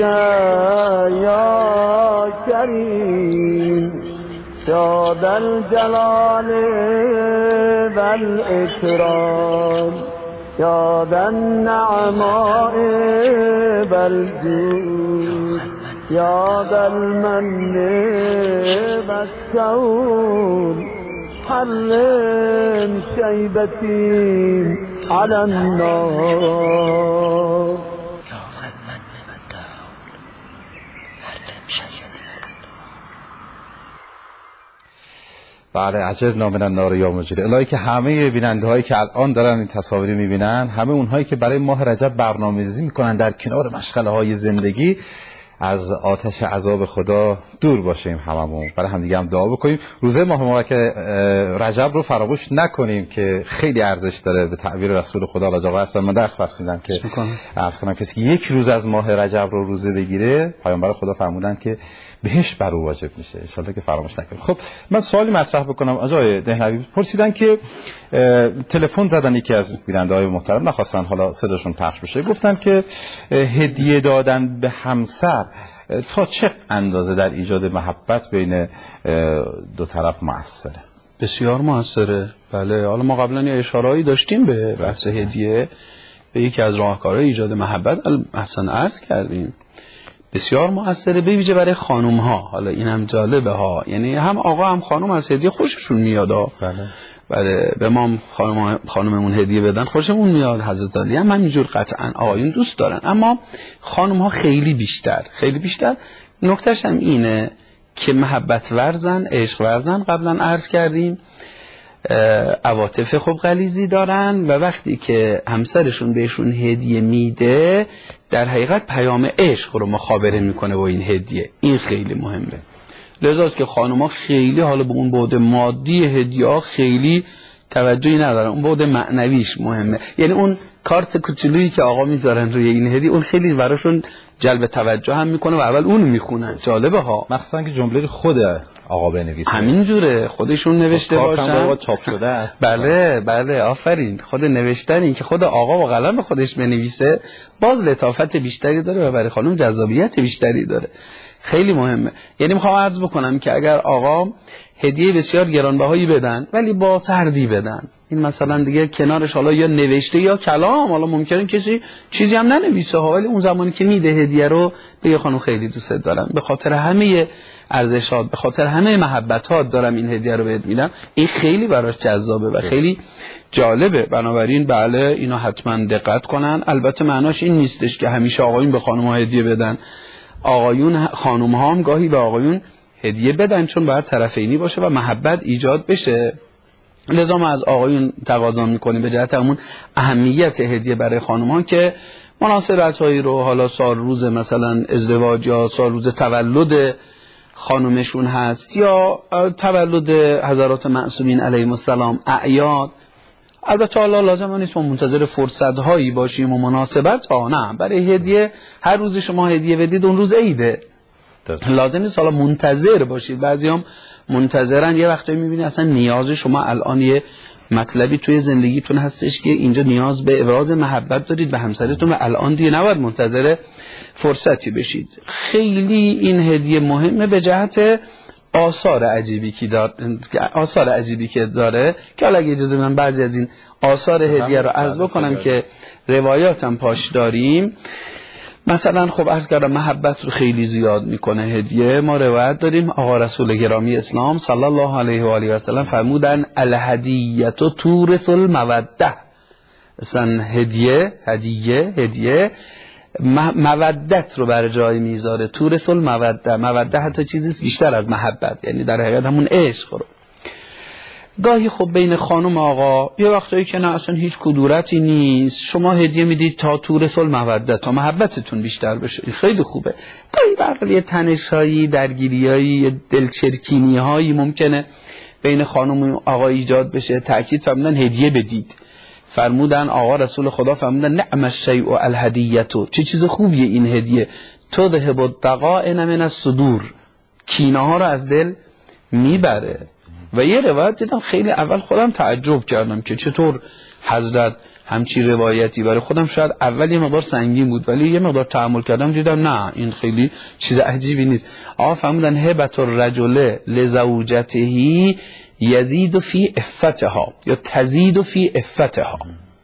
يا كريم يا ذا الجلال والإكرام يا ذا النعماء والجود يا ذا المن والسول حلم شيبتي على النار بله عجبنا من النار یا مجری. الهی که همه بیننده هایی که الان دارن این تصاویر میبینن، همه اونهایی که برای ماه رجب برنامه‌ریزی میکنن در کنار مشغله های زندگی، از آتش عذاب خدا دور باشیم، هممون برای هم دیگه هم دعا بکنیم. روزه ماه مبارک رجب رو فراموش نکنیم که خیلی ارزش داره. به تعبیر رسول خدا علیه و من درس پس میدم که عرض کنم کسی که یک روز از ماه رجب رو روزه بگیره، پیامبر خدا فرمودن که بهشت بر او واجب میشه. ان شاءالله که فراموش نکنیم. خب من سوالی مطرح بکنم. آقای دهنوی پرسیدن که تلفن زدن یکی از بیننده‌های محترم، نخواستن حالا صداشون پخش بشه، گفتن که هدیه دادن به همسر تا چه اندازه در ایجاد محبت بین دو طرف مؤثره؟ بسیار مؤثره. بله، حالا ما قبلا یه اشاره‌ای داشتیم به بحث هدیه، به یکی از راهکارهای ایجاد محبت اصلا عرض کردیم. بسیار مؤثره، به ویژه برای خانم ها. حالا این هم جالبه ها، یعنی هم آقا هم خانم از هدیه خوششون میاد. بله به ما خانممون هدیه بدن خوشمون میاد. حضرت علی هم همینجور قطعا آقایون دوست دارن، اما خانم ها خیلی بیشتر. نکتهش هم اینه که محبت ورزن، عشق ورزن، قبلا عرض کردیم، عواطف خوب غلیظی دارن و وقتی که همسرشون بهشون هدیه میده در حقیقت پیام عشق رو مخابره میکنه با این هدیه. این خیلی مهمه. لذاست که خانوما خیلی حالا به اون بعد مادی هدیه ها خیلی توجهی ندارن، اون بعد معنویش مهمه. یعنی اون کارت کوچولویی که آقا میذارن روی این هدیه، اون خیلی براشون جلب توجه هم میکنه و اول اون میخونن. جالبه ها، مخصوصا که جمله خود آقا بنویسه، همین جوره خودشون نوشته باشن. چاپ شده است. بله آفرین. خود نوشتن، این که خود آقا با قلم خودش بنویسه باز لطافت بیشتری داره و برای خانم جذابیت بیشتری داره. خیلی مهمه. یعنی میخوام عرض بکنم که اگر آقا هدیه بسیار گرانبهایی بدن ولی با سردی بدن، این مثلا دیگه کنارش حالا یا نوشته یا کلام، حالا ممکنه کسی چیزی هم ننویسه ها، ولی اون زمانی که میده هدیه رو بگه خانم خیلی دوست دارم، به خاطر همه ارزشات، به خاطر همه محبتات دارم این هدیه رو بهت میدم، این خیلی براش جذابه و خیلی جالبه. بنابراین بله اینا حتما دقت کنن. البته معناش این نیستش که همیشه آقایون به خانم‌ها هدیه بدن. آقایون خانم‌ها هم گاهی به آقایون هدیه بدن، چون باید طرفینی باشه و محبت ایجاد بشه. لذا ما از آقایون تقاضا میکنیم به جهت همون اهمیت هدیه برای خانم‌ها که مناسبت‌هایی رو، حالا سال روز مثلا ازدواج یا سال روز تولد خانمشون هست یا تولد حضرات معصومین علیهم السلام، اعیاد، البته حالا لازم نیست ما منتظر فرصت‌هایی باشیم و مناسبت ها، نه، برای هدیه هر روز شما هدیه بدید اون روز عیده، لازم نیست حالا منتظر باشید. بعضی هم منتظرن، یه وقتایی میبینی اصلا نیاز شما الان یه مطلبی توی زندگیتون هستش که اینجا نیاز به ابراز محبت دارید به همسرتون و الان دیگه نباید منتظر فرصتی بشید. خیلی این هدیه مهمه به جهت آثار عجیبی که داره که حالا اگه اجازه من بعضی از این آثار هدیه رو عرض بکنم که روایاتم پاش داریم. مثلا خب عرض کردم محبت رو خیلی زیاد میکنه هدیه. ما روایت داریم آقا رسول گرامی اسلام صلی الله علیه و آله و سلم فرمودن الهدیه تورث الموده. مثلا هدیه مودت رو بر جای میذاره. تورث الموده، موده حتی چیزی بیشتر از محبت، یعنی در حقیقت همون عشق رو. گاهی خب بین خانم آقا یه وقتایی که نه اصلا هیچ کدورتی نیست، شما هدیه میدید تا تورث الموده، تا محبتتون بیشتر بشه، خیلی خوبه. گاهی برای یه تنش‌هایی، درگیری‌هایی، دلچرکینی‌هایی ممکنه بین خانم و آقا ایجاد بشه. تأکید فرمودن هدیه بدید. فرمودن آقا رسول خدا فرمودن نعم الشیء الهدیه، چه چیز خوبیه این هدیه. تذهب الدغائن من الصدور، کینه ها رو از دل میبره. و یه روایت دیدم خیلی اول خودم تعجب کردم که چطور حضرت همچی روایتی برای خودم شاید اول یه مقدار سنگین بود، ولی یه مقدار تأمل کردم دیدم نه این خیلی چیز عجیبی نیست. آقا فرمودن هبت الرجل لزوجته یزید فی عفتها یا تزید فی عفتها.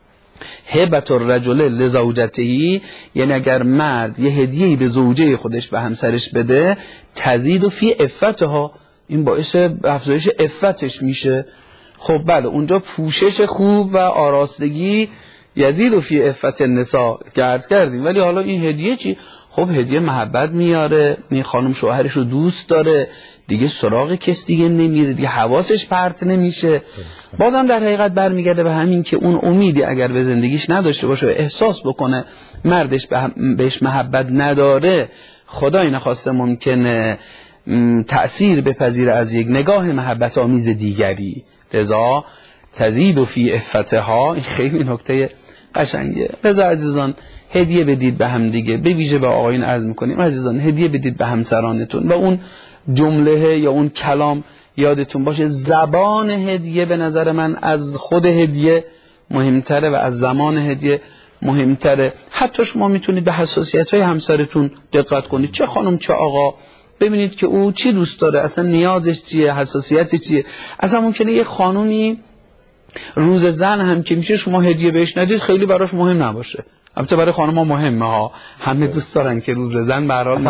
هبت الرجل لزوجته یعنی اگر مرد یه هدیه‌ای به زوجه خودش به همسرش بده، تزید فی عفتها، این باعث افزایش عفتش میشه. خب بله اونجا پوشش خوب و آراستگی یزید فی عفت النساء عرض کردیم، ولی حالا این هدیه چی؟ خب هدیه محبت میاره، این خانم شوهرش رو دوست داره، دیگه سراغ کس دیگه نمیره، دیگه حواسش پرت نمیشه. بازم در حقیقت برمیگرده به همین که اون امیدی اگر به زندگیش نداشته باشه و احساس بکنه مردش بهش محبت نداره، خدای نخواسته ممکنه تأثیر بپذیره از یک نگاه محبت آمیز دیگری. لذا تزید فی عفتها، این خیلی نکته قشنگه. لذا عزیزان هدیه بدید به هم دیگه، به ویژه به آقایون عرض میکنیم عزیزان هدیه بدید به همسرانتون. و اون جمله یا اون کلام یادتون باشه، زبان هدیه به نظر من از خود هدیه مهمتره و از زمان هدیه مهمتره. حتی شما میتونید به حساسیت‌های همسرتون دقت کنید، چه خانم چه آقا، ببینید که او چی دوست داره، اصلا نیازش چیه، حساسیتش چیه. اصلا ممکنه یه خانومی روز زن هم که میشه شما هدیه بهش ندید خیلی براش مهم نباشه. البته برای خانم‌ها مهمه ها، همه دوست دارن که روز زن به هر حال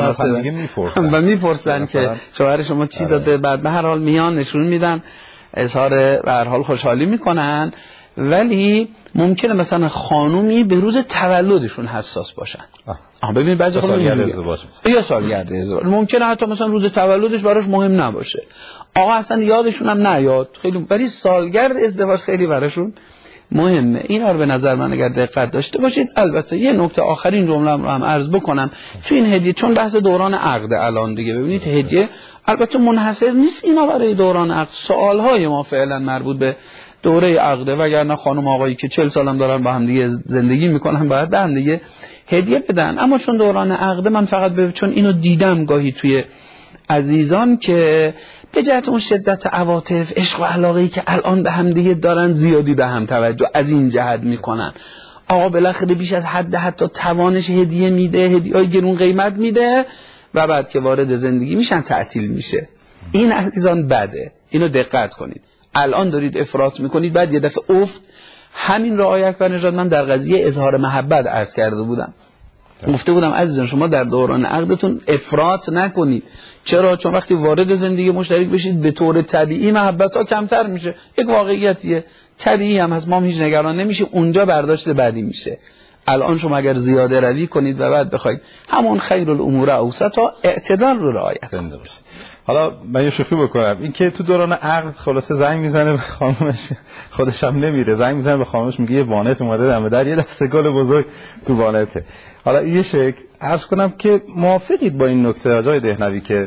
و میپرسن که شوهر شما چی داده، بعد به هر حال میان نشون میدن، اظهار به هر حال خوشحالی میکنن. ولی ممکنه مثلا خانومی به روز تولدشون حساس باشن. ببین بعضی خانوم یا سالگرد ازدواج ممکنه حتی مثلا روز تولدش براش مهم نباشه، آقا اصلا یادشون هم نیاد خیلی، ولی سالگرد ازدواج خیلی براشون مهمه. اینا رو به نظر من اگر دقت داشته باشید. البته یه نکته آخرین جمله‌ام رو هم عرض بکنم تو این هدیه، چون بحث دوران عقد الان دیگه ببینید هدیه البته منحصر نیست اینا برای دوران عقد، سوالهای ما فعلا مربوط به دوره عقده، وگرنه خانم آقایی که 40 سالم دارن با هم دیگه زندگی میکنن باید به هم دیگه هدیه بدن. اما چون دوران عقده من فقط چون اینو دیدم گاهی توی عزیزان که به جهت اون شدت عواطف، عشق و علاقه‌ای که الان به هم دیگه دارن زیادی به هم توجه از این جهت میکنن. آقا بالاخره بیش از حد حتی توانش هدیه میده، هدیه‌های گرون قیمت میده و بعد که وارد زندگی میشن تعطیل میشه. این عزیزان بده، اینو دقت کنید. الان دارید افراط میکنید، بعد یه دفعه افت. همین رعایت بر نژاد من در قضیه اظهار محبت عرض کرده بودم، گفته بودم عزیزان شما در دوران عقدتون افراط نکنید. چرا؟ چون وقتی وارد زندگی مشترک بشید به طور طبیعی محبت ها کمتر میشه، یک واقعیتیه، طبیعی هم هست، ما هیچ نگران نمیشه، اونجا برداشت بعدی میشه. الان شما اگر زیاده روی کنید و بعد بخواید همون خیر الامور اوسطا، اعتدال رو رعایت کنید. حالا من یه شوخی بکنم، این که تو دوران عقد خلاصه زنگ میزنه به خانمش، خودش هم نمیره، زنگ میزنه به خانمش میگه یه وانت اومده دم در، یه دسته گل بزرگ تو وانته. حالا یه شکل عرض کنم که موافقید با این نکته آقای دهنوی که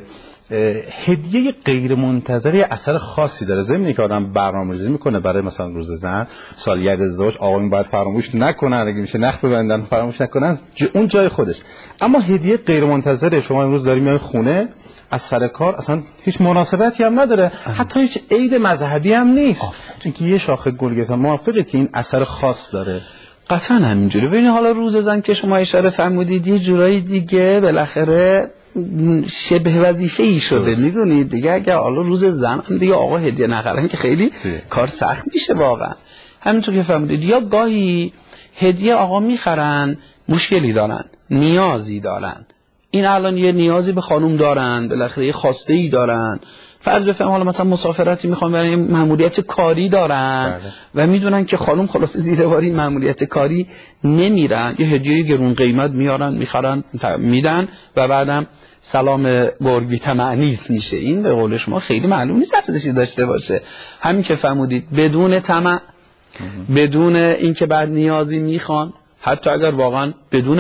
هدیه غیر منتظره اثر خاصی داره. ضمن اینکه آدم برنامه‌ریزی میکنه برای مثلا روز زن، سالگرد ازدواج، آقایون باید فراموش نکنن، اگه میشه نخ ببندن فراموش نکنن، اون جای خودش. اما هدیه غیر منتظره شما امروز داری میای خونه از سر کار، اصلا هیچ مناسبتی هم نداره، حتی هیچ عید مذهبی هم نیست، اینکه یه شاخه گل گرفتن، موافقه که این اثر خاص داره؟ قطعا همینجوری. ببینید حالا روز زن که شما اشاره فرمودید یه جورایی دیگه بالاخره شبه وظیفه‌ای شده، میدونید دیگه. اگه حالا روز زن دیگه آقا هدیه نخرن که خیلی کار سخت میشه واقعا. همینطور که فرمودید یا گاهی هدیه آقا میخرن مشکلی دارن، نیازی دارن، این الان یه نیازی به خانم دارن، بالاخره یه خواسته‌ای دارن، فرض بفهم حالا مثلا مسافرتی میخوام برن، یه مأموریت کاری دارن و میدونن که خانم خلاص زیر بار این مأموریت کاری نمیرن، یه هدیه گرون قیمت میارن میخرن میدن و بعدم سلام گرگ بی طمع میشه. این به قول شما خیلی معلوم نیست ارزشی داشته باشه. همین که فرمودید بدون طمع، بدون اینکه بعد نیازی میخوان، حتی اگر واقعا بدون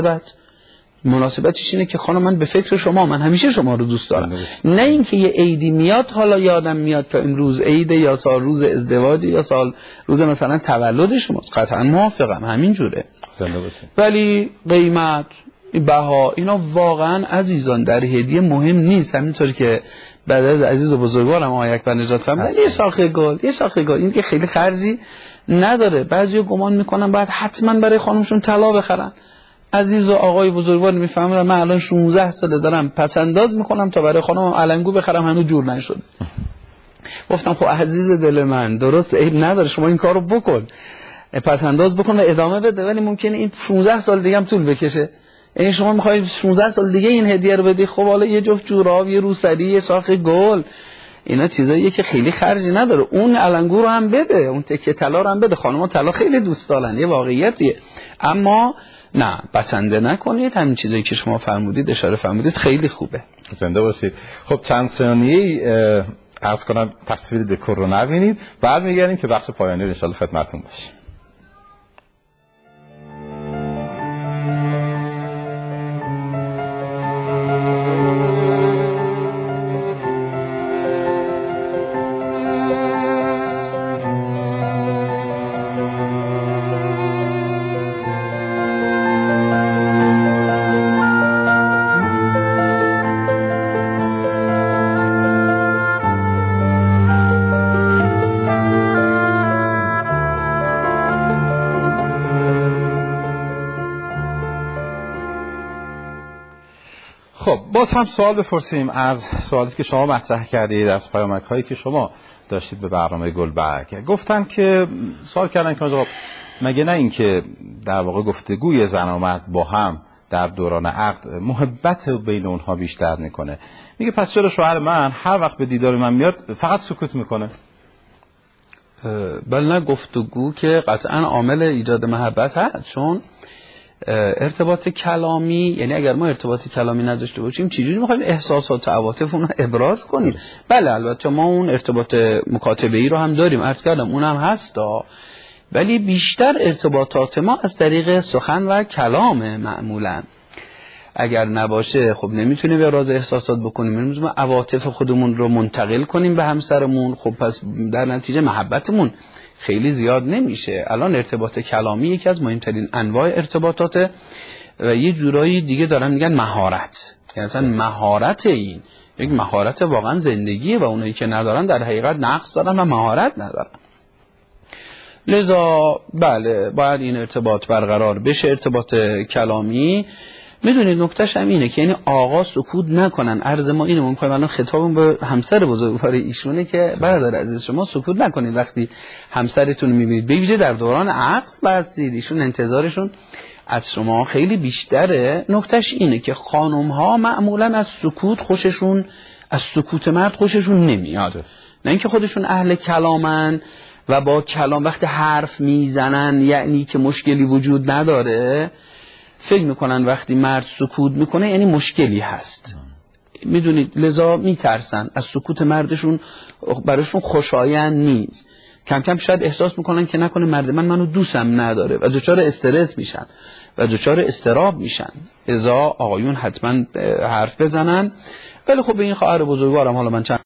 مناسبتش اینه که خانم من به فکر شما، من همیشه شما رو دوست دارم، نه اینکه یه عیدی میاد حالا یادم میاد که امروز عیده یا سال روز ازدواج یا سال روز مثلا تولد شماست. قطعا موافقم همین جوره. ولی قیمت، بها، اینا واقعا عزیزان در هدیه مهم نیست. همینطوری که بعد از عزیز و بزرگوارم آقای اکبر نژاد فرمودن یه شاخه گل این که خیلی خرجی نداره. بعضیا گمان میکنن بعد حتما برای خانمشون طلا بخرن. عزیز و آقای بزرگوار میفهمن من الان 16 ساله دارم پس انداز میکنم تا برای خانمم علنگو بخرم، هنوز جور نشد. گفتم خب عزیز دل من درست عیب نداره، شما این کارو بکن، پس انداز بکن و ادامه بده، ولی ممکنه این 16 سال دیگه هم طول بکشه. این شما میخواید 16 سال دیگه این هدیه رو بدی، خب حالا یه جفت جوراب، یه روسری، یه شاخه گل، اینا چیزاییه که خیلی خرجی نداره. اون علنگو رو هم بده، اون تکه طلا رو هم بده. خانم‌ها طلا خیلی دوست دارن، یه واقعیتیه. اما نه، بسنده نکنید. همین چیزایی که شما فرمودید، اشاره فرمودید، خیلی خوبه. زنده باشید. خب چند ثانیه‌ای عرض کنم تصویر دکور رو نبینید، بعد میگردیم که بخش پایانی رو ان شاءالله خدمتتون باشه. باز هم سوال بپرسیم از سوالی که شما مطرح کردید، از پیامک هایی که شما داشتید به برنامه گلبرگ. گفتن که سوال کردن که آقا مگه نه این که در واقع گفتگوی زن و مرد با هم در دوران عقد محبت بین اونها بیشتر میکنه؟ میگه پس چرا شوهر من هر وقت به دیدار من میاد فقط سکوت میکنه؟ بل نه، گفتگو که قطعا عامل ایجاد محبت هست، چون ارتباط کلامی، یعنی اگر ما ارتباط کلامی نداشته باشیم چجوری میخوایم احساسات و عواطفمون رو ابراز کنیم؟ بله البته ما اون ارتباط مکاتبه‌ای رو هم داریم، عرض کردم اونم هستا، ولی بیشتر ارتباطات ما از طریق سخن و کلام معمولا. اگر نباشه خب نمیتونیم ابراز احساسات بکنیم، نمیتونیم عواطف خودمون رو منتقل کنیم به همسرمون، خب پس در نتیجه محبتمون خیلی زیاد نمیشه. الان ارتباط کلامی یکی از مهمترین انواع ارتباطاته و یه جورایی دیگه دارن میگن مهارت، یعنی اصلا مهارت این یک مهارت واقعا زندگیه و اونایی که ندارن در حقیقت نقص دارن و مهارت ندارن. لذا بله باید این ارتباط برقرار بشه، ارتباط کلامی. میدونید نکتهش هم اینه که یعنی آقا سکوت نکنن. عرض ما اینه، ما میخوایم الان خطابم به همسر بزرگوار ایشونه که برادر عزیز شما سکوت نکنید وقتی همسرتون میبینید، به ویژه در دوران عقد هستید، ایشون انتظارشون از شما خیلی بیشتره. نکتهش اینه که خانم ها معمولا از سکوت خوششون، از سکوت مرد خوششون نمیاد، نه اینکه خودشون اهل کلامن و با کلام وقتی حرف میزنن یعنی که مشکلی وجود نداره، فکر میکنن وقتی مرد سکوت میکنه یعنی مشکلی هست. میدونید لذا میترسن از سکوت مردشون، براشون خوشایند نیست. کم کم شاید احساس میکنن که نکنه مرد من منو دوستم نداره و دچار استرس میشن و دچار اضطراب میشن. لذا آقایون حتما حرف بزنن ولی خب به این خواهر بزرگوارم حالا من چند